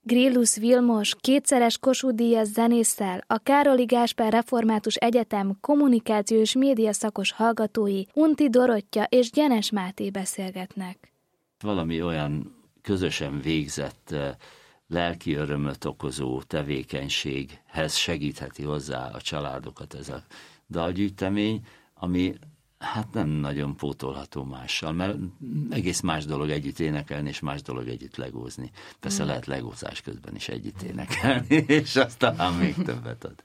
Grillus Vilmos, kétszeres Kossuth-díjas zenésszel, a Károli Gáspár Református Egyetem kommunikációs média szakos hallgatói Unti Dorottya és Gyenes Máté beszélgetnek. Valami olyan közösen végzett lelki örömöt okozó tevékenységhez segítheti hozzá a családokat ez a dalgyűjtemény, ami hát nem nagyon pótolható mással, mert egész más dolog együtt énekelni, és más dolog együtt legózni. Persze lehet legózás közben is együtt énekelni, és azt talán még többet ad.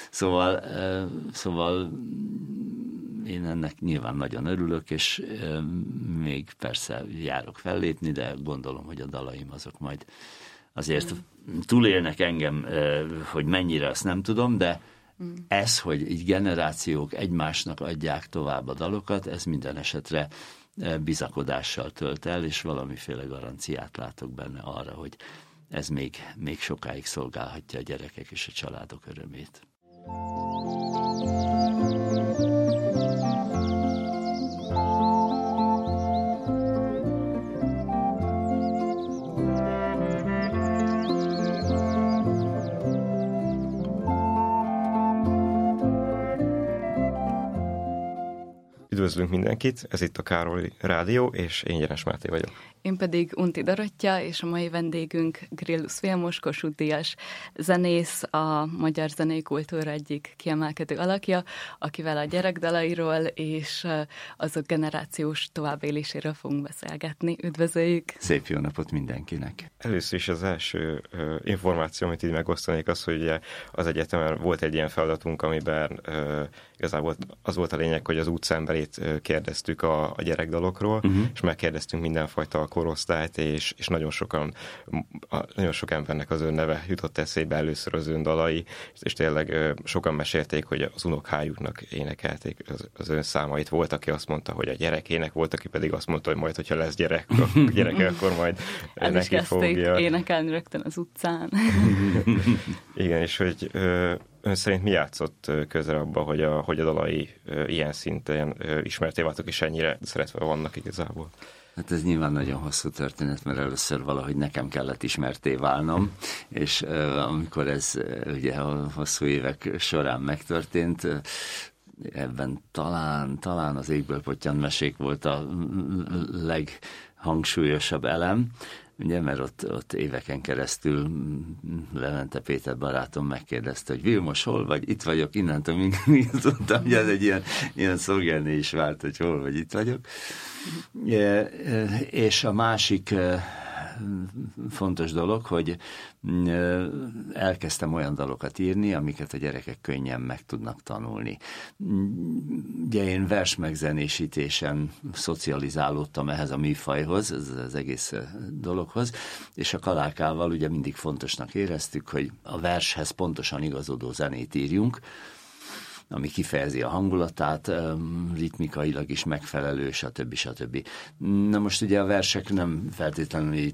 Szóval én ennek nyilván nagyon örülök, és még persze járok fellépni, de gondolom, hogy a dalaim azok majd azért túlélnek engem, hogy mennyire, azt nem tudom, de ez, hogy így generációk egymásnak adják tovább a dalokat, ez minden esetre bizakodással tölt el, és valamiféle garanciát látok benne arra, hogy ez még sokáig szolgálhatja a gyerekek és a családok örömét. Üdvözlünk mindenkit, ez itt a Károli Rádió, és én Gyenes Máté vagyok. Én pedig Unti Dorottya, és a mai vendégünk Grillus Vilmos, Kossuth-díjas zenész, a magyar zenei kultúra egyik kiemelkedő alakja, akivel a gyerekdalairól és azok generációs továbbéléséről fogunk beszélgetni. Üdvözöljük! Szép jó napot mindenkinek! Először is az első információ, amit így megosztanék, az, hogy ugye az egyetemen volt egy ilyen feladatunk, amiben igazából az volt a lényeg, hogy az utcaemberét kérdeztük a gyerekdalokról, és megkérdeztünk mindenfajta korosztályt, és nagyon sok embernek az ön neve jutott eszébe, először az ön dalai, és tényleg sokan mesélték, hogy az unokájuknak énekelték az ön számait. Volt, aki azt mondta, hogy a gyerekének, volt, aki pedig azt mondta, hogy majd, hogyha lesz gyereke, akkor majd neki fogja. Énekelni rögtön az utcán. Igen, és hogy ön szerint mi játszott közel abba, hogy a dalai ilyen szinten ismerté váltak, és ennyire szeretve vannak igazából? Hát ez nyilván nagyon hosszú történet, mert először valahogy nekem kellett ismerté válnom, és amikor ez ugye a hosszú évek során megtörtént, ebben talán az Égből pottyant mesék volt a leghangsúlyosabb elem, ugye, mert ott éveken keresztül Levente Péter barátom megkérdezte, hogy Vilmos, hol vagy? Itt vagyok, innentől mindig tudtam, hogy ez egy ilyen szolgálni is vált, hogy hol vagy, itt vagyok. És a másik fontos dolog, hogy elkezdtem olyan dalokat írni, amiket a gyerekek könnyen meg tudnak tanulni. Ugye én versmegzenésítésen szocializálódtam ehhez a műfajhoz, ez az egész dologhoz, és a Kalákával ugye mindig fontosnak éreztük, hogy a vershez pontosan igazodó zenét írjunk, ami kifejezi a hangulatát, ritmikailag is megfelelő, stb. Na most ugye a versek nem feltétlenül így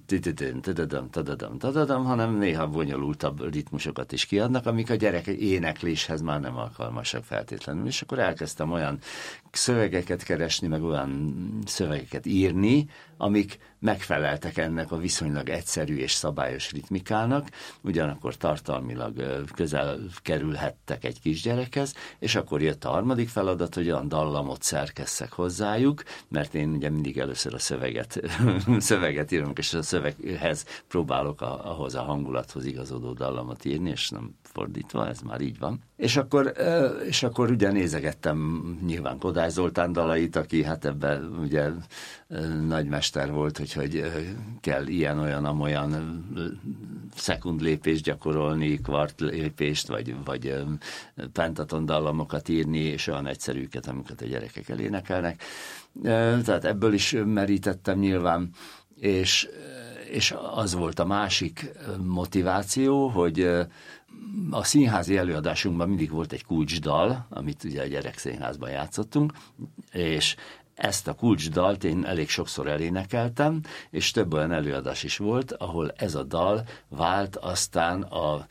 hanem néha bonyolultabb ritmusokat is kiadnak, amik a gyerek énekléshez már nem alkalmasak feltétlenül. És akkor elkezdtem olyan szövegeket keresni, meg olyan szövegeket írni, amik megfeleltek ennek a viszonylag egyszerű és szabályos ritmikának, ugyanakkor tartalmilag közel kerülhettek egy kisgyerekhez, és akkor jött a harmadik feladat, hogy olyan dallamot szerkesszek hozzájuk, mert én ugye mindig először a szöveget írom, és a szöveghez próbálok ahhoz a hangulathoz igazodó dallamot írni, és nem fordítva, ez már így van. És akkor ugye nézegettem nyilván Kodály Zoltán dalait, aki hát ebben ugye nagymester volt, hogy kell ilyen-olyan szekundlépést gyakorolni, kvartlépést, vagy pentaton dallamokat írni, és olyan egyszerűket, amiket a gyerekek elénekelnek. Tehát ebből is merítettem nyilván, és az volt a másik motiváció, hogy a színházi előadásunkban mindig volt egy kulcsdal, amit ugye a gyerekszínházban játszottunk, és ezt a kulcsdalt én elég sokszor elénekeltem, és több olyan előadás is volt, ahol ez a dal vált aztán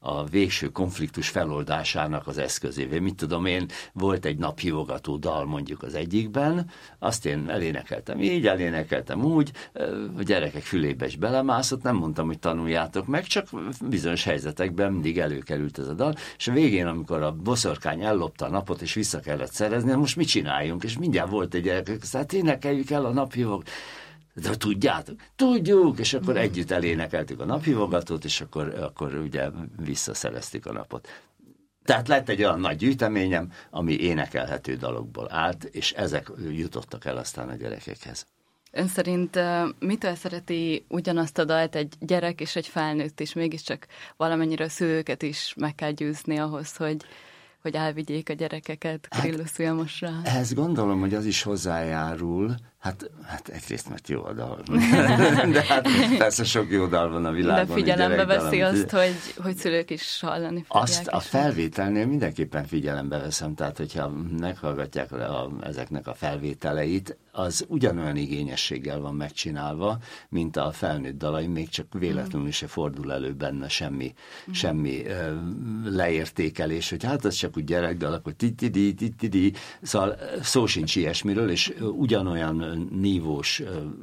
a végső konfliktus feloldásának az eszközévé. Mit tudom én, volt egy naphívogató dal mondjuk az egyikben, azt én elénekeltem így, elénekeltem úgy, a gyerekek fülébe is belemászott, nem mondtam, hogy tanuljátok meg, csak bizonyos helyzetekben mindig előkerült ez a dal, és a végén, amikor a boszorkány ellopta a napot, és vissza kellett szerezni, most mit csináljunk? És mindjárt volt egy gyerek, hát énekeljük el a naphívog. De tudjátok? Tudjuk! És akkor együtt elénekeltük a naphívogatót, és akkor ugye visszaszereztük a napot. Tehát lett egy olyan nagy gyűjteményem, ami énekelhető dalokból állt, és ezek jutottak el aztán a gyerekekhez. Ön szerint mitől szereti ugyanazt a dalt egy gyerek és egy felnőtt is? Mégiscsak valamennyire a szülőket is meg kell győzni ahhoz, hogy elvigyék a gyerekeket Gryllus Vilmosra. Ehhez gondolom, hogy az is hozzájárul, hát egyrészt, mert jó a dal. De hát persze sok jó dal van a világon. De figyelembe veszi azt, hogy szülők is hallani fogják. Azt a felvételnél mindenképpen figyelembe veszem, tehát hogyha meghallgatják ezeknek a felvételeit, az ugyanolyan igényességgel van megcsinálva, mint a felnőtt dalaim, még csak véletlenül se fordul elő benne semmi leértékelés, hogy hát az csak úgy gyerekdal, akkor ti-ti-di, szóval szó sincs ilyesmiről, és ugyanolyan nívós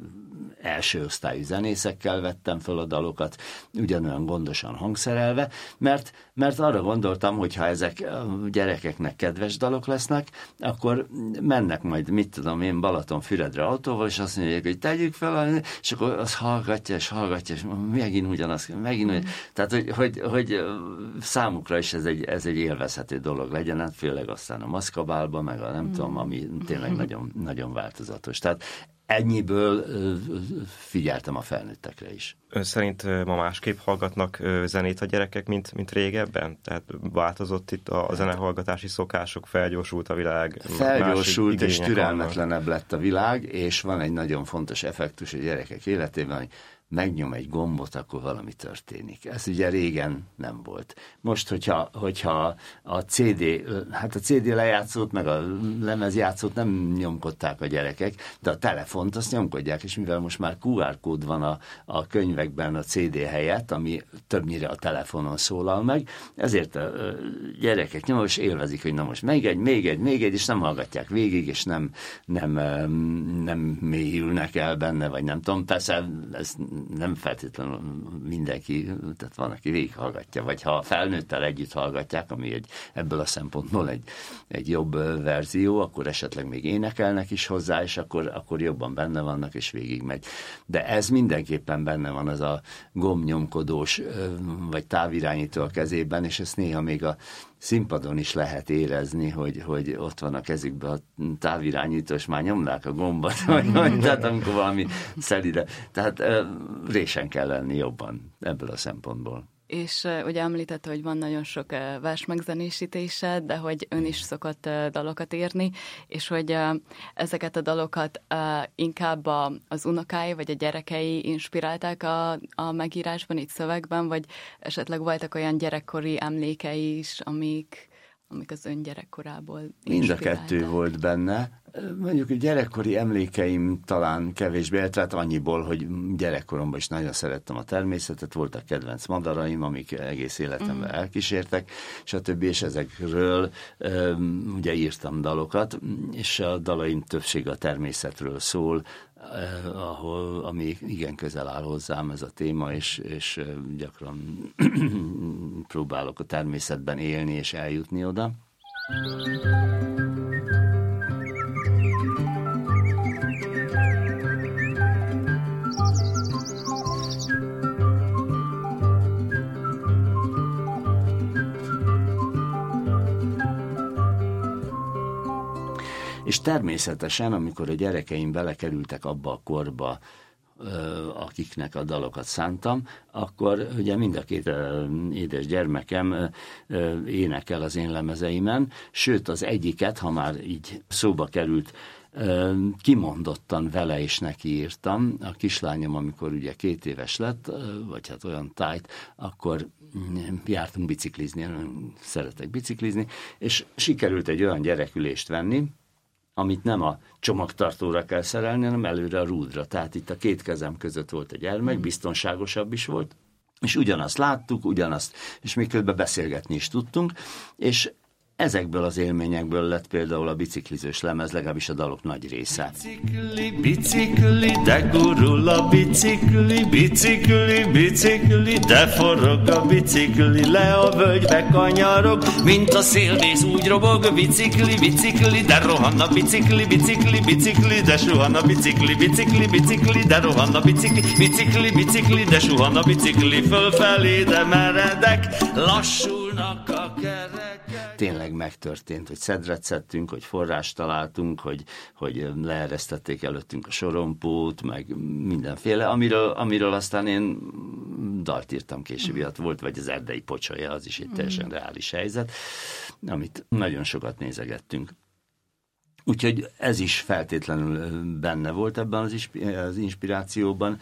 első osztályú zenészekkel vettem föl a dalokat, ugyanolyan gondosan hangszerelve, mert arra gondoltam, hogy ha ezek a gyerekeknek kedves dalok lesznek, akkor mennek majd, mit tudom én, Balatonfüredre autóval, és azt mondják, hogy tegyük fel, és akkor az hallgatja, és megint ugyanaz, tehát, hogy számukra is ez egy élvezhető dolog legyen, hát főleg aztán a Maszkabálba, meg a nem tudom, ami tényleg nagyon, nagyon változatos. Tehát ennyiből figyeltem a felnőttekre is. Ön szerint ma másképp hallgatnak zenét a gyerekek, mint régebben? Tehát változott itt a zenehallgatási szokások, felgyorsult a világ? Felgyorsult és türelmetlenebb lett a világ, és van egy nagyon fontos effektus a gyerekek életében, hogy megnyom egy gombot, akkor valami történik. Ez ugye régen nem volt. Most, hogyha a CD lejátszót, meg a lemezjátszót nem nyomkodták a gyerekek, de a telefont azt nyomkodják, és mivel most már QR kód van a könyvekben a CD helyett, ami többnyire a telefonon szólal meg, ezért a gyerekek nyomok, és élvezik, hogy na most még egy, és nem hallgatják végig, és nem mélyülnek el benne, vagy nem tudom, persze ez nem feltétlenül mindenki, tehát van, aki végighallgatja, vagy ha a felnőttel együtt hallgatják, ami ebből a szempontból egy jobb verzió, akkor esetleg még énekelnek is hozzá, és akkor jobban benne vannak, és végigmegy. De ez mindenképpen benne van, az a gombnyomkodós, vagy távirányító a kezében, és ezt néha még a színpadon is lehet érezni, hogy ott van a kezükben a távirányítós, már nyomnák a gombot, tehát amikor valami szelide. Tehát résen kell lenni jobban ebből a szempontból. És ugye említette, hogy van nagyon sok versmegzenésítése, de hogy ön is szokott dalokat írni, és hogy ezeket a dalokat inkább az unokái vagy a gyerekei inspirálták a megírásban, itt szövegben, vagy esetleg voltak olyan gyerekkori emlékei is, amik az ön gyerekkorából inspiráltak? Mind a kettő volt benne. Mondjuk a gyerekkori emlékeim talán kevésbé, tehát annyiból, hogy gyerekkoromban is nagyon szerettem a természetet, voltak kedvenc madaraim, amik egész életemben elkísértek, stb. És ezekről ugye írtam dalokat, és a dalaim többsége a természetről szól, ami igen közel áll hozzám ez a téma, és gyakran próbálok a természetben élni és eljutni oda. És természetesen, amikor a gyerekeim belekerültek abba a korba, akiknek a dalokat szántam, akkor ugye mind a két édes gyermekem énekel az én lemezeimen, sőt az egyiket, ha már így szóba került, kimondottan vele is neki írtam. A kislányom, amikor ugye 2 éves lett, vagy hát olyan tájt, akkor jártunk biciklizni, szeretek biciklizni, és sikerült egy olyan gyerekülést venni, amit nem a csomagtartóra kell szerelni, hanem előre a rúdra. Tehát itt a 2 kezem között volt a gyermek, biztonságosabb is volt, és ugyanazt láttuk, és még közben beszélgetni is tudtunk, és ezekből az élményekből lett például a biciklizős lemez, legalábbis a dalok nagy része. Bicikli, bicikli, de gurul a bicikli, bicikli, bicikli, de forog a bicikli, le a völgybe kanyarog, mint a szélvész úgy robog, bicikli, bicikli, de rohan a bicikli, bicikli, bicikli, de suhan a bicikli, bicikli, bicikli, de rohan a bicikli, bicikli, bicikli, de suhan a bicikli, fölfelé, de meredek, lassulnak a kerekek. Tényleg megtörtént, hogy szedret szedtünk, hogy forrást találtunk, hogy leeresztették előttünk a sorompót, meg mindenféle, amiről aztán én dalt írtam később, volt, vagy az erdei pocsolya, az is egy teljesen reális helyzet, amit nagyon sokat nézegettünk. Úgyhogy ez is feltétlenül benne volt ebben az inspirációban.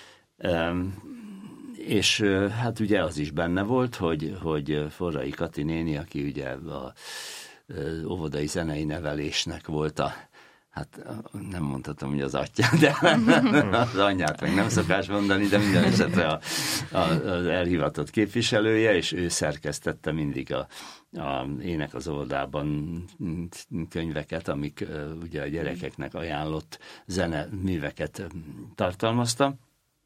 És hát ugye az is benne volt, hogy Forrai Kati néni, aki ugye a óvodai zenei nevelésnek volt hát nem mondhatom, hogy az atya, de az anyját meg nem szokás mondani, de minden esetre az elhivatott képviselője, és ő szerkesztette mindig a Ének az óvodában könyveket, amik ugye a gyerekeknek ajánlott zeneműveket tartalmazta.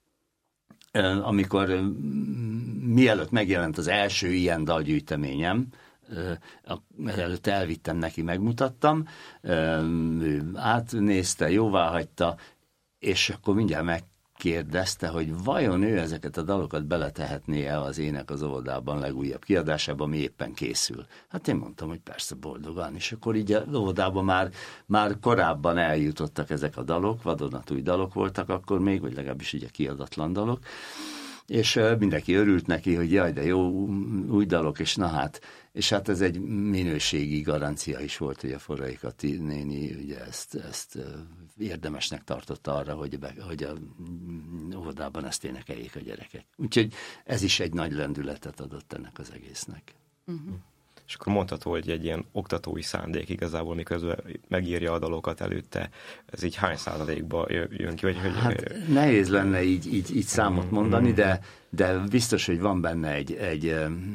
Amikor mielőtt megjelent az első ilyen dalgyűjteményem, előtt elvittem neki, megmutattam, ő átnézte, jóváhagyta, és akkor mindjárt megkérdezte, hogy vajon ő ezeket a dalokat beletehetné-e az Ének az óvodában legújabb kiadásába, ami éppen készül. Hát én mondtam, hogy persze, boldogan, és akkor így az óvodában már korábban eljutottak ezek a dalok, vadonatúj dalok voltak akkor még, vagy legalábbis ugye kiadatlan dalok, és mindenki örült neki, hogy jaj, de jó, új dalok, és hát ez egy minőségi garancia is volt, hogy a Forrai Kati néni ugye ezt érdemesnek tartotta arra, hogy a óvodában ezt énekeljék a gyerekek. Úgyhogy ez is egy nagy lendületet adott ennek az egésznek. Uh-huh. És akkor mondható, hogy egy ilyen oktatói szándék igazából, miközben megírja a dalokat előtte, ez így hány százalékba jön ki? Vagy, hogy... Hát nehéz lenne így számot mondani, de biztos, hogy van benne egy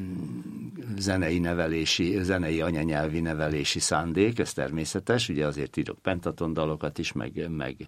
zenei anyanyelvi nevelési szándék, ez természetes, ugye azért írok pentaton dalokat is, meg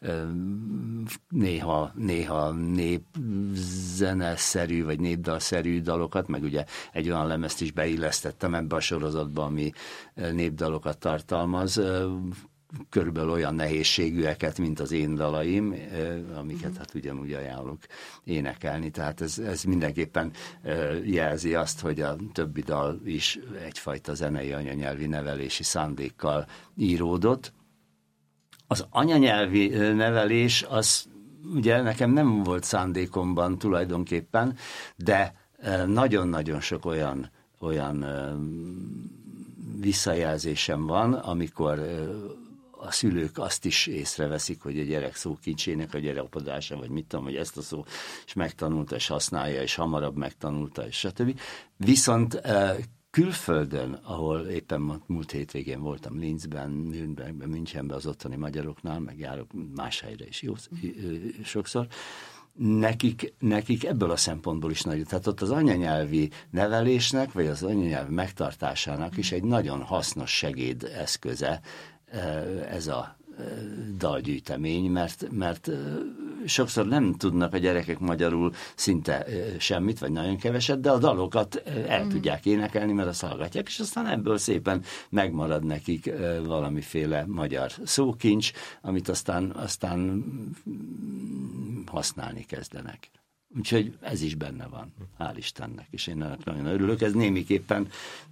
néha népzeneszerű, vagy népdalszerű dalokat, meg ugye egy olyan lemezt is beillesztettem ebbe a sorozatba, ami népdalokat tartalmaz, körülbelül olyan nehézségűeket, mint az én dalaim, amiket hát ugyanúgy ajánlok énekelni. Tehát ez mindenképpen jelzi azt, hogy a többi dal is egyfajta zenei anyanyelvi nevelési szándékkal íródott. Az anyanyelvi nevelés az ugye nekem nem volt szándékomban tulajdonképpen, de nagyon-nagyon sok olyan visszajelzésem van, amikor a szülők azt is észreveszik, hogy a gyerek szókincsének a gyerapodása, vagy mit tudom, hogy ezt a szó is megtanulta, és használja, és hamarabb megtanulta, és stb. Viszont külföldön, ahol éppen múlt hétvégén voltam Linzben, Nürnbergben, Münchenben, az ottani magyaroknál, meg járok más helyre is sokszor, nekik ebből a szempontból is nagyon. Tehát ott az anyanyelvi nevelésnek, vagy az anyanyelvi megtartásának is egy nagyon hasznos segédeszköze ez a dalgyűjtemény, mert sokszor nem tudnak a gyerekek magyarul szinte semmit, vagy nagyon keveset, de a dalokat el tudják énekelni, mert azt hallgatják, és aztán ebből szépen megmarad nekik valamiféle magyar szókincs, amit aztán használni kezdenek. Úgyhogy ez is benne van, hál' Istennek, és én nagyon örülök, ez némiképpen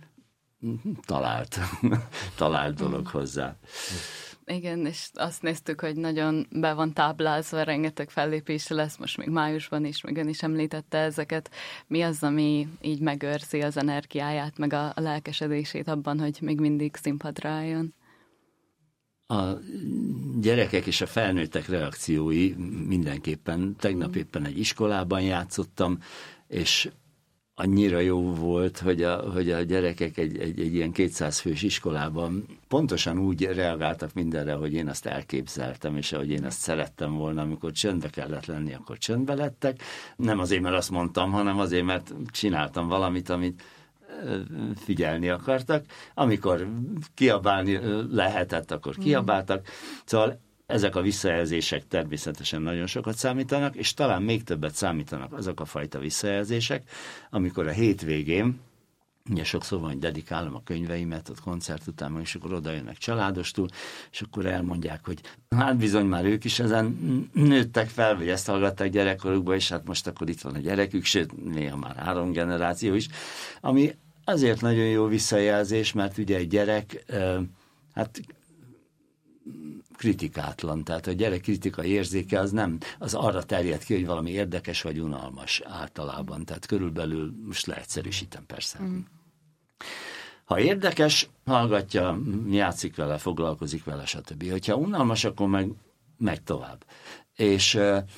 talált dolog hozzá. Igen, és azt néztük, hogy nagyon be van táblázva, rengeteg fellépése lesz most még májusban is, meg ön is említette ezeket. Mi az, ami így megőrzi az energiáját, meg a lelkesedését abban, hogy még mindig színpadra álljon? A gyerekek és a felnőttek reakciói mindenképpen. Tegnap éppen egy iskolában játszottam, és annyira jó volt, hogy a gyerekek egy ilyen 200 fős iskolában pontosan úgy reagáltak mindenre, hogy én azt elképzeltem, és ahogy én azt szerettem volna, amikor csöndbe kellett lenni, akkor csöndbe lettek. Nem azért, mert azt mondtam, hanem azért, mert csináltam valamit, amit figyelni akartak. Amikor kiabálni lehetett, akkor kiabáltak. Szóval ezek a visszajelzések természetesen nagyon sokat számítanak, és talán még többet számítanak azok a fajta visszajelzések, amikor a hétvégén, ugye sokszor van, hogy dedikálom a könyveimet, ott koncert után, és akkor oda jönnek családostul, és akkor elmondják, hogy hát bizony már ők is ezen nőttek fel, vagy ezt hallgatták gyerekkorukban, és hát most akkor itt van a gyerekük, sőt, néha már 3 generáció is, ami azért nagyon jó visszajelzés, mert ugye egy gyerek, hát kritikátlan, tehát a gyerek kritikai érzéke az nem, az arra terjed ki, hogy valami érdekes vagy unalmas általában, tehát körülbelül, most leegyszerűsítem persze. Ha érdekes, hallgatja, játszik vele, foglalkozik vele, stb. Hogyha unalmas, akkor meg tovább. És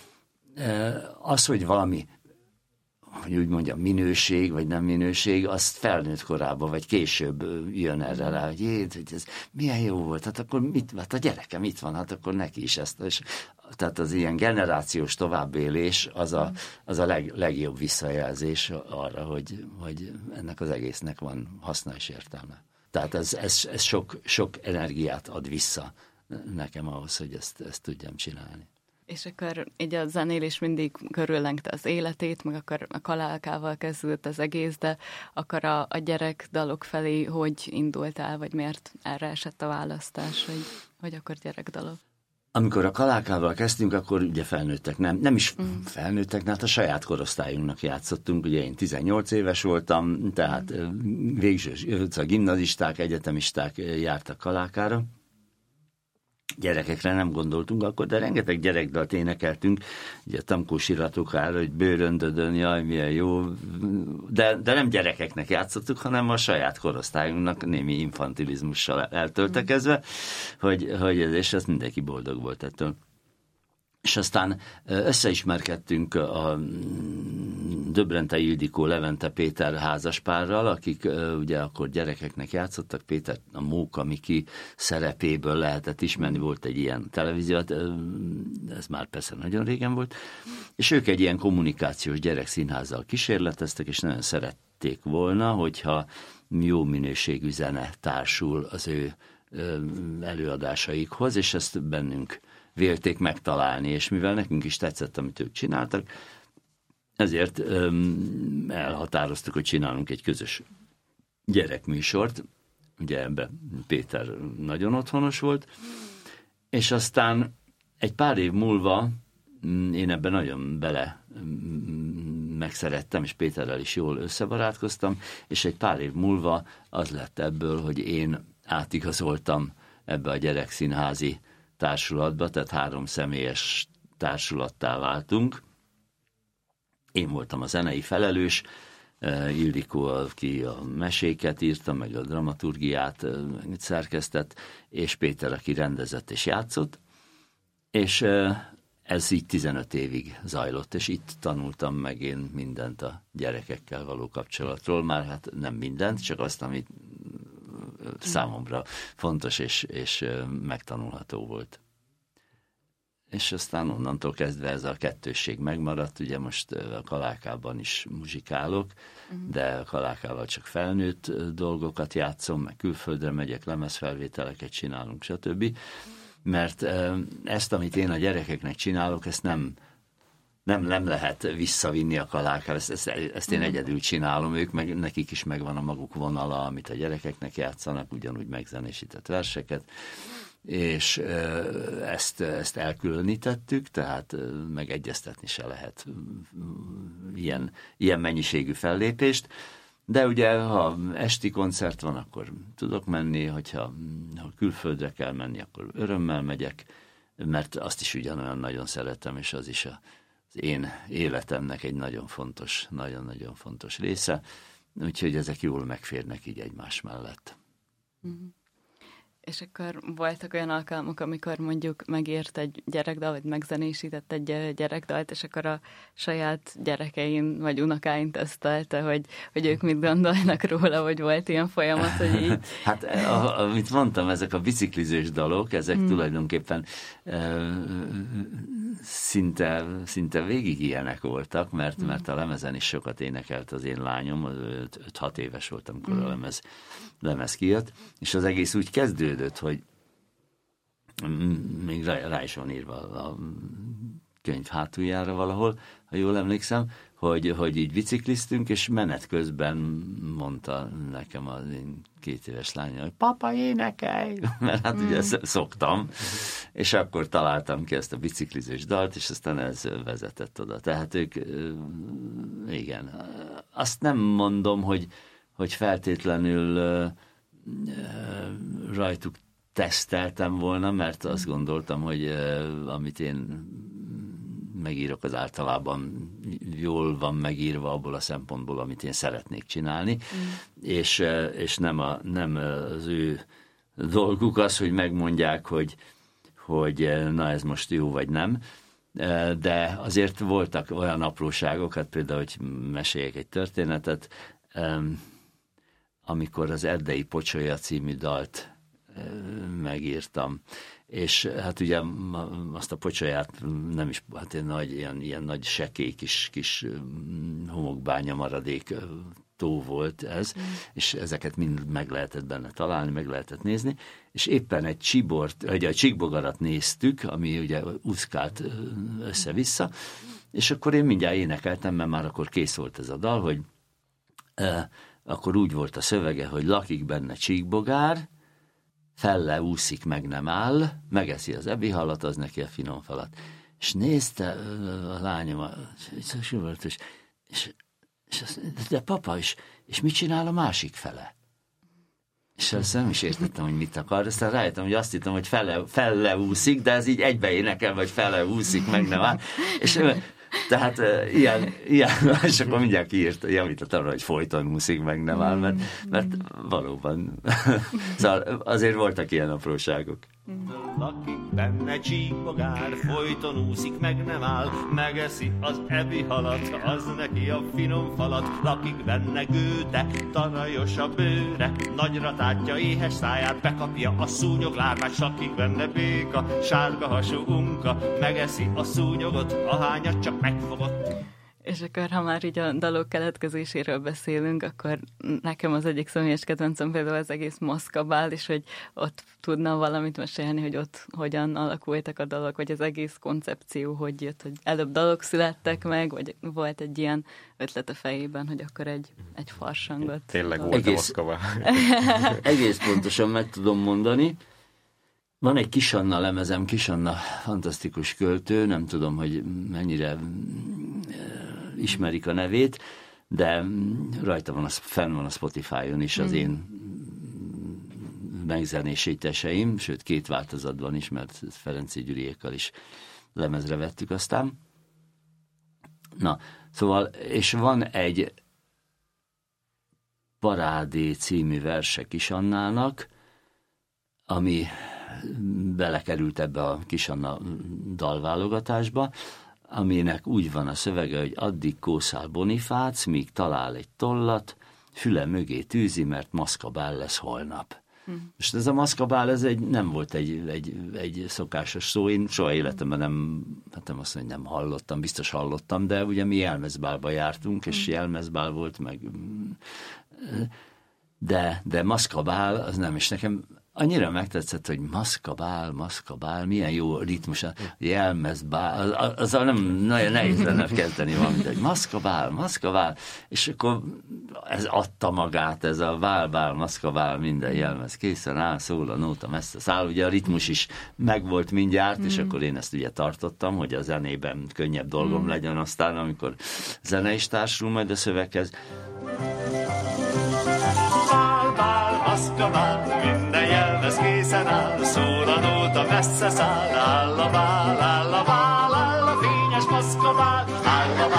az, hogy valami, hogy úgy mondjam, minőség, vagy nem minőség, azt felnőtt korában, vagy később jön erre rá, hogy ez milyen jó volt, hát akkor hát a gyerekem itt van, hát akkor neki is ezt. És, tehát az ilyen generációs továbbélés az a legjobb visszajelzés arra, hogy ennek az egésznek van haszna és értelme. Tehát ez sok energiát ad vissza nekem ahhoz, hogy ezt tudjam csinálni. És akkor így a zenélés mindig körüllengte az életét, meg akkor a Kalálkával kezdődött az egész, de akkor a gyerekdalok felé hogy indultál, vagy miért erre esett a választás, hogy akkor gyerekdalok? Amikor a Kalálkával kezdtünk, akkor ugye felnőttek, nem is felnőttek, hát a saját korosztályunknak játszottunk, ugye én 18 éves voltam, tehát végső a gimnazisták, egyetemisták jártak Kalálkára. Gyerekekre nem gondoltunk akkor, de rengeteg gyerekdalt énekeltünk, ugye Tamkó Siratokára, hogy bőröndödön, jaj, milyen jó, de nem gyerekeknek játszottuk, hanem a saját korosztályunknak némi infantilizmussal eltöltekezve, és ez mindenki boldog volt ettől. És aztán összeismerkedtünk a Döbrente Ildikó, Levente Péter házaspárral, akik ugye akkor gyerekeknek játszottak. Péter a Móka Miki szerepéből lehetett ismerni, volt egy ilyen televízió, ez már persze nagyon régen volt, és ők egy ilyen kommunikációs gyerekszínházzal kísérleteztek, és nagyon szerették volna, hogyha jó minőségű zene társul az ő előadásaikhoz, és ezt bennünk vélték megtalálni, és mivel nekünk is tetszett, amit ők csináltak, ezért elhatároztuk, hogy csinálunk egy közös gyerekműsort, ugye ebben Péter nagyon otthonos volt, és aztán egy pár év múlva én ebben nagyon megszerettem, és Péterrel is jól összebarátkoztam, és egy pár év múlva az lett ebből, hogy én átigazoltam ebbe a gyerekszínházi társulatba, tehát 3 személyes társulattá váltunk. Én voltam a zenei felelős, Ildikó, aki a meséket írta, meg a dramaturgiát szerkesztett, és Péter, aki rendezett és játszott, és ez így 15 évig zajlott, és itt tanultam meg én mindent a gyerekekkel való kapcsolatról, már hát nem mindent, csak azt, amit számomra fontos és megtanulható volt. És aztán onnantól kezdve ez a kettősség megmaradt, ugye most a Kalálkában is muzsikálok, de a Kalálkával csak felnőtt dolgokat játszom, meg külföldre megyek, lemezfelvételeket csinálunk, stb. Mert ezt, amit én a gyerekeknek csinálok, ezt nem lehet visszavinni a Kalálkára, ezt én egyedül csinálom, nekik is megvan a maguk vonala, amit a gyerekeknek játszanak, ugyanúgy megzenésített verseket, és ezt elkülönítettük, tehát megegyeztetni se lehet ilyen mennyiségű fellépést, de ugye, ha esti koncert van, akkor tudok menni, ha külföldre kell menni, akkor örömmel megyek, mert azt is ugyanolyan nagyon szeretem, és az is az én életemnek egy nagyon-nagyon fontos része, úgyhogy ezek jól megférnek így egymás mellett. És akkor voltak olyan alkalmak, amikor mondjuk megírt egy gyerekdal, vagy megzenésített egy gyerekdalt, és akkor a saját gyerekein, vagy unokáin tesztelte, hogy ők mit gondolnak róla, hogy volt ilyen folyamat, hogy így... Hát, amit mondtam, ezek a biciklizős dalok, ezek tulajdonképpen szinte végig ilyenek voltak, mert a lemezen is sokat énekelt az én lányom, 5-6 éves voltam, amikor a lemez kijött, és az egész úgy kezdődött, hogy még rá is van írva a könyv hátuljára valahol, ha jól emlékszem, hogy így bicikliztünk, és menet közben mondta nekem az én 2 éves lánya, hogy papa, énekelj! Mert hát ugye szoktam, és akkor találtam ki ezt a biciklizős dalt, és aztán ez vezetett oda. Tehát ők, igen, azt nem mondom, hogy feltétlenül rajtuk teszteltem volna, mert azt gondoltam, hogy amit én megírok, az általában jól van megírva abból a szempontból, amit én szeretnék csinálni, és nem az ő dolguk az, hogy megmondják, hogy na ez most jó vagy nem, de azért voltak olyan apróságok, hát például, hogy meséljek egy történetet, amikor az Erdei Pocsolya című dalt megírtam, és hát ugye azt a pocsolyát nem is, hát ilyen nagy sekély kis homokbánya maradék tó volt ez, és ezeket mind meg lehetett benne találni, meg lehetett nézni, és éppen egy csíkbogarat néztük, ami ugye úszkált össze-vissza, és akkor én mindjárt énekeltem, mert már akkor kész volt ez a dal, hogy akkor úgy volt a szövege, hogy lakik benne csíkbogár, felle úszik, meg nem áll, megeszi az ebihalat, az neki a finom falat. És nézte a lányom, és azt mondta, de papa, és mit csinál a másik fele? És azt nem is értettem, hogy mit akar. Aztán rájöttem, hogy azt hittem, hogy felle úszik, de ez így egybe énekel, vagy felle úszik, meg nem áll. És tehát ilyen, és akkor mindjárt javított arra, hogy folyton úszik, meg nem áll, mert valóban. Szóval azért voltak ilyen apróságok. Lakik benne csíkbogár, folyton úszik, meg nem áll, megeszi az ebihalat, az neki a finom falat. Lakik benne gőte, tarajos a bőre, nagyra tátja éhes száját, bekapja a szúnyoglárvát. Lakik benne béka, sárga hasú unka, megeszi a szúnyogot, ahányat csak megfogott. És akkor, ha már így a dalok keletkezéséről beszélünk, akkor nekem az egyik személyes kedvencem például az egész Maszkabál, és hogy ott tudna valamit mesélni, hogy ott hogyan alakultak a dalok, vagy az egész koncepció, hogy jött, hogy előbb dalok születtek meg, vagy volt egy ilyen ötlet a fejében, hogy akkor egy farsangot. Tényleg volt a Maszkabál. Egész pontosan meg tudom mondani. Van egy Kisanna lemezem, Kisanna fantasztikus költő, nem tudom, hogy mennyire ismerik a nevét, de rajta van, fenn van a Spotify-on is az én megzenésítéseim, sőt 2 változatban is, mert Ferenci Gyuriékkal is lemezre vettük aztán. Na, szóval, és van egy Parádé című verse Kisannának, ami belekerült ebbe a Kisanna dalválogatásba, aminek úgy van a szövege, hogy addig kószál Bonifác, míg talál egy tollat, füle mögé tűzi, mert Maszkabál lesz holnap. Most ez a Maszkabál, ez nem volt egy szokásos szó, én soha életemben nem azt mondom, hogy nem hallottam, biztos hallottam, de ugye mi Jelmezbálba jártunk, és Jelmezbál volt, meg de Maszkabál, az nem, és nekem annyira megtetszett, hogy Maszkabál, milyen jó ritmus, Jelmezbál, azzal nem nagyon nehéz lenne kezdeni valamit, hogy Maszkabál, és akkor ez adta magát, ez a bál, Maszkabál, minden jelmez készen áll, szól a nóta, messze száll, ugye a ritmus is megvolt mindjárt, és akkor én ezt ugye tartottam, hogy a zenében könnyebb dolgom legyen aztán, amikor zene is társul majd a szöveghez. Maszkabál, minden jelmez készen áll, szól a nóta, messze száll, áll a bál, áll a fényes Maszkabál, áll a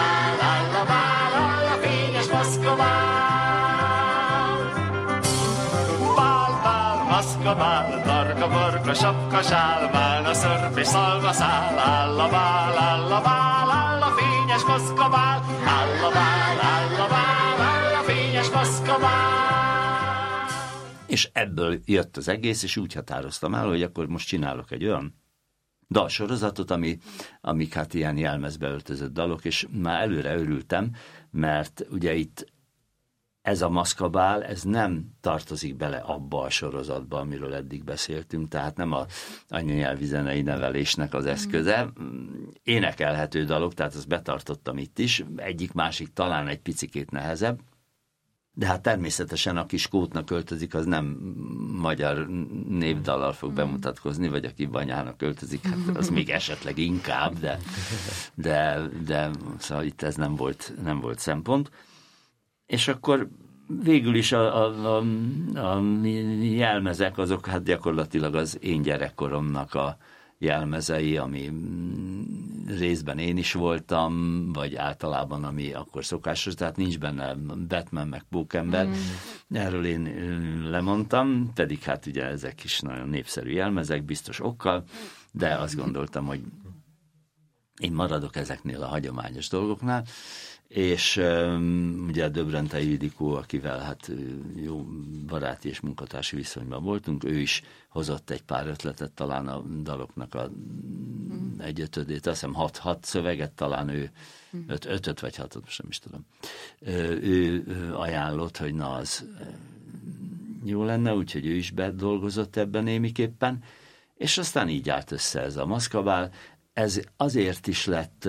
fényes Maszkabál. Bál, maszkabál, tarka-barka, sapkasál, válna szörp és szalmaszál, áll a bál, áll a bál, áll a fényes maszkabál, áll a bál, áll a bál, áll a fényes maszkabál. És ebből jött az egész, és úgy határoztam el, hogy akkor most csinálok egy olyan dalsorozatot, amik hát ilyen jelmezbe öltözött dalok, és már előre örültem, mert ugye itt ez a maszkabál, ez nem tartozik bele abba a sorozatba, amiről eddig beszéltünk, tehát nem a anyanyelvi zenei nevelésnek az eszköze. Énekelhető dalok, tehát ezt betartottam itt is, egyik-másik talán egy picikét nehezebb, de hát természetesen aki Skótnak költözik, az nem magyar népdallal fog bemutatkozni, vagy aki Banyának költözik, hát az még esetleg inkább, de szóval itt ez nem volt szempont. És akkor végül is a jelmezek azok hát gyakorlatilag az én gyerekkoromnak a jelmezei, ami részben én is voltam, vagy általában ami akkor szokásos, tehát nincs benne Batman meg Pókember. Erről én lemondtam, pedig hát ugye ezek is nagyon népszerű jelmezek, biztos okkal, de azt gondoltam, hogy én maradok ezeknél a hagyományos dolgoknál, és ugye a Döbrentei Ildikó, akivel hát jó baráti és munkatársi viszonyban voltunk, ő is hozott egy pár ötletet, talán a daloknak a egyötödét, azt hiszem 6 szöveget, talán ő 5 vagy 6, most nem is tudom. Ő ajánlott, hogy na az jó lenne, úgyhogy ő is bedolgozott ebben némiképpen, és aztán így állt össze ez a maszkabál. Ez azért is lett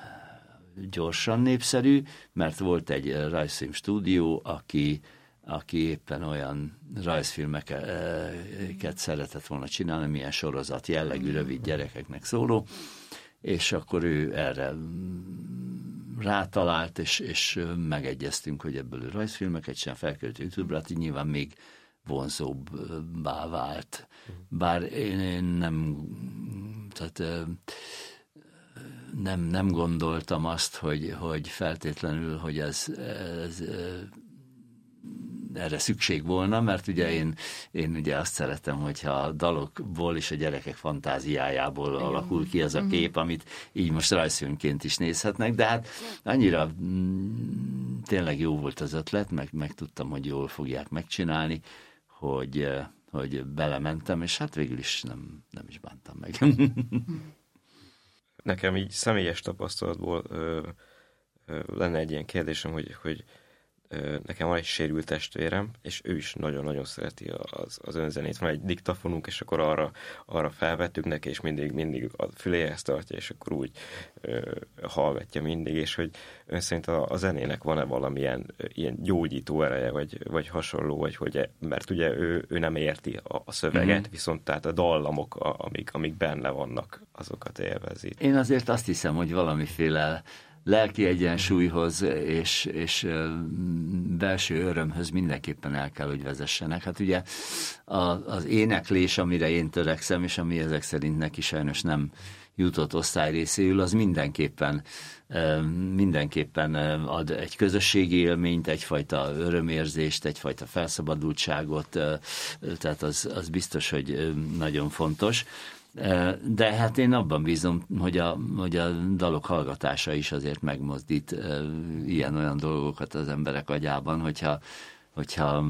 gyorsan népszerű, mert volt egy rajzfilm stúdió, aki éppen olyan rajzfilmeket szeretett volna csinálni, milyen sorozat jellegű, rövid gyerekeknek szóló, és akkor ő erre rátalált, és megegyeztünk, hogy ebből rajzfilmeket sem felkerült YouTube-ra, így nyilván még vonzóbbá vált. Bár én nem gondoltam azt, hogy feltétlenül, hogy ez erre szükség volna, mert ugye én ugye azt szeretem, hogyha a dalokból és a gyerekek fantáziájából alakul ki az a kép, amit így most rajzfilmként is nézhetnek, de hát annyira tényleg jó volt az ötlet, meg tudtam, hogy jól fogják megcsinálni, hogy belementem, és hát végül is nem is bántam meg. Nekem így személyes tapasztalatból lenne egy ilyen kérdésem, hogy nekem van egy sérült testvérem, és ő is nagyon-nagyon szereti az önzenét. Van egy diktafonunk, és akkor arra felvettük neki, és mindig a füléhez tartja, és akkor úgy hallgatja mindig, és hogy ön szerint a zenének van-e valamilyen ilyen gyógyító ereje, vagy hasonló, vagy hogy, mert ugye ő nem érti a szöveget, viszont tehát a dallamok, amik benne vannak, azokat élvezi. Én azért azt hiszem, hogy valamiféle lelki egyensúlyhoz és belső örömhöz mindenképpen el kell, hogy vezessenek. Hát ugye az éneklés, amire én törekszem, és ami ezek szerint neki sajnos nem jutott osztályrészéül, az mindenképpen ad egy közösségi élményt, egyfajta örömérzést, egyfajta felszabadultságot, tehát az biztos, hogy nagyon fontos. De hát én abban bízom, hogy a dalok hallgatása is azért megmozdít ilyen-olyan dolgokat az emberek agyában, hogyha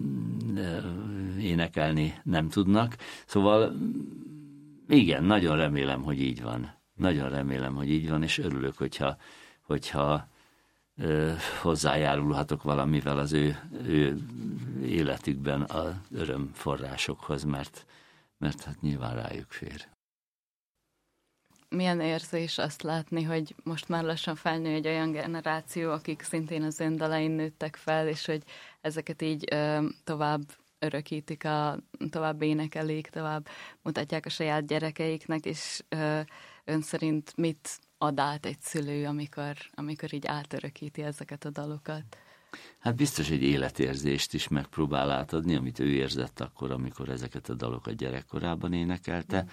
énekelni nem tudnak. Szóval igen, nagyon remélem, hogy így van. Nagyon remélem, hogy így van, és örülök, hogyha hozzájárulhatok valamivel az ő életükben az örömforrásokhoz, mert hát nyilván rájuk fér. Milyen érzés azt látni, hogy most már lassan felnő egy olyan generáció, akik szintén az ön dalain nőttek fel, és hogy ezeket így tovább örökítik, tovább énekelik, tovább mutatják a saját gyerekeiknek, és ön szerint mit ad át egy szülő, amikor így átörökíti ezeket a dalokat? Hát biztos egy életérzést is megpróbál átadni, amit ő érzett akkor, amikor ezeket a dalokat gyerekkorában énekelte,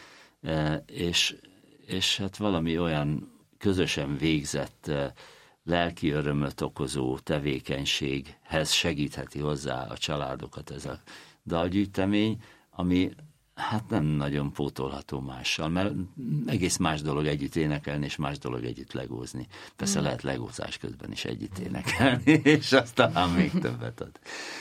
és hát valami olyan közösen végzett lelki örömöt okozó tevékenységhez segítheti hozzá a családokat ez a dalgyűjtemény, ami hát nem nagyon pótolható mással, mert egész más dolog együtt énekelni, és más dolog együtt legózni. Persze lehet legózás közben is együtt énekelni, és azt talán még többet ad.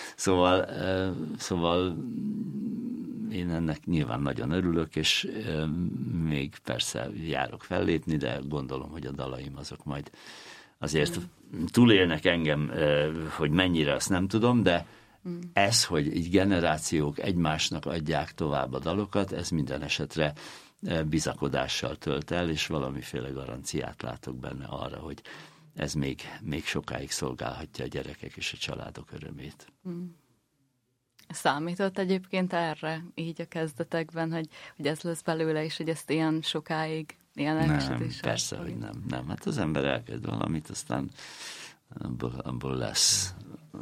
Szóval én ennek nyilván nagyon örülök, és még persze járok fellépni, de gondolom, hogy a dalaim azok majd azért túlélnek engem, hogy mennyire, azt nem tudom, de ez, hogy így generációk egymásnak adják tovább a dalokat, ez minden esetre bizakodással tölt el, és valamiféle garanciát látok benne arra, hogy ez még sokáig szolgálhatja a gyerekek és a családok örömét. Számított egyébként erre így a kezdetekben, hogy ez lesz belőle, és hogy ezt ilyen sokáig, ilyen Nem, persze, hogy nem. Hát az ember elkezd valamit, aztán abból lesz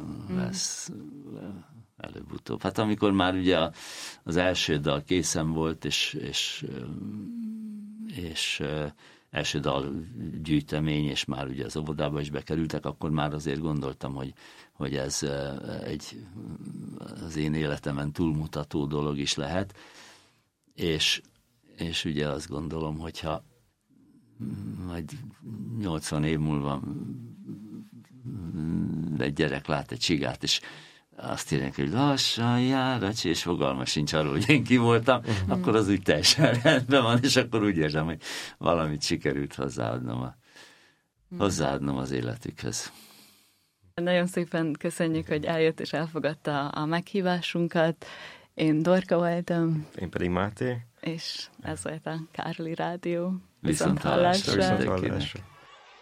előbb-utóbb. Hát amikor már ugye az első dal készen volt, és első dal gyűjtemény, és már ugye az óvodába is bekerültek, akkor már azért gondoltam, hogy ez az én életemen túlmutató dolog is lehet, és ugye azt gondolom, hogyha majd 80 év múlva egy gyerek lát egy csigát, és azt írják, hogy lassan jár, és fogalma sincs arról, hogy én ki voltam, akkor az úgy teljesen rendben van, és akkor úgy érzem, hogy valamit sikerült hozzáadnom az életükhöz. Nagyon szépen köszönjük, hogy eljött és elfogadta a meghívásunkat. Én Dorka voltam. Én pedig Máté. És ez volt a Károli Rádió. Viszonthallásra.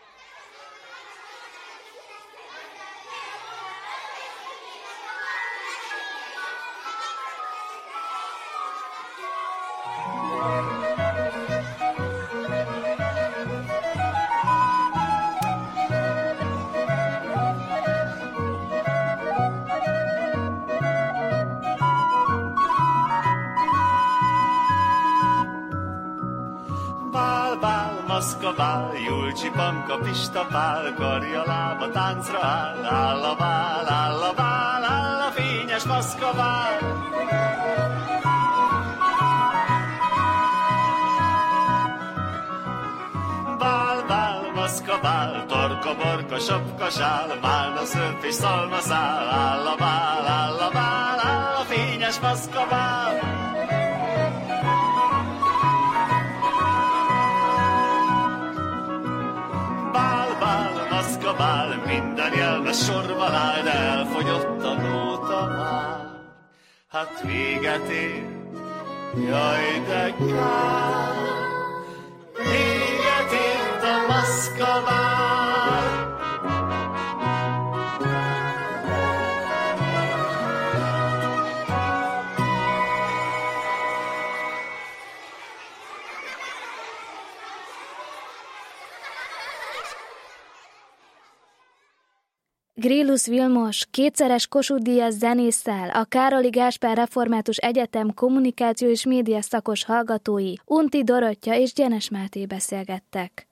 Maszkabál, Julcsi, Panka, Pista, Pál, karja, lába, táncra áll, áll a bál, áll a bál, áll a fényes maszkabál. Bál, bál, maszkabál, torka, borka, sapka, sál, málna, szörp és szalmaszál, áll a bál, áll a bál, áll a fényes maszkabál. Maszkabál, minden jelmes sorban áll, de elfogyott a nóta már. Hát véget ér, jaj de kár, véget ért a maszkabál. Grillus Vilmos, kétszeres Kossuth-díjas zenésszel, a Károli Gáspár Református Egyetem kommunikáció és média szakos hallgatói, Unti Dorottya és Gyenes Máté beszélgettek.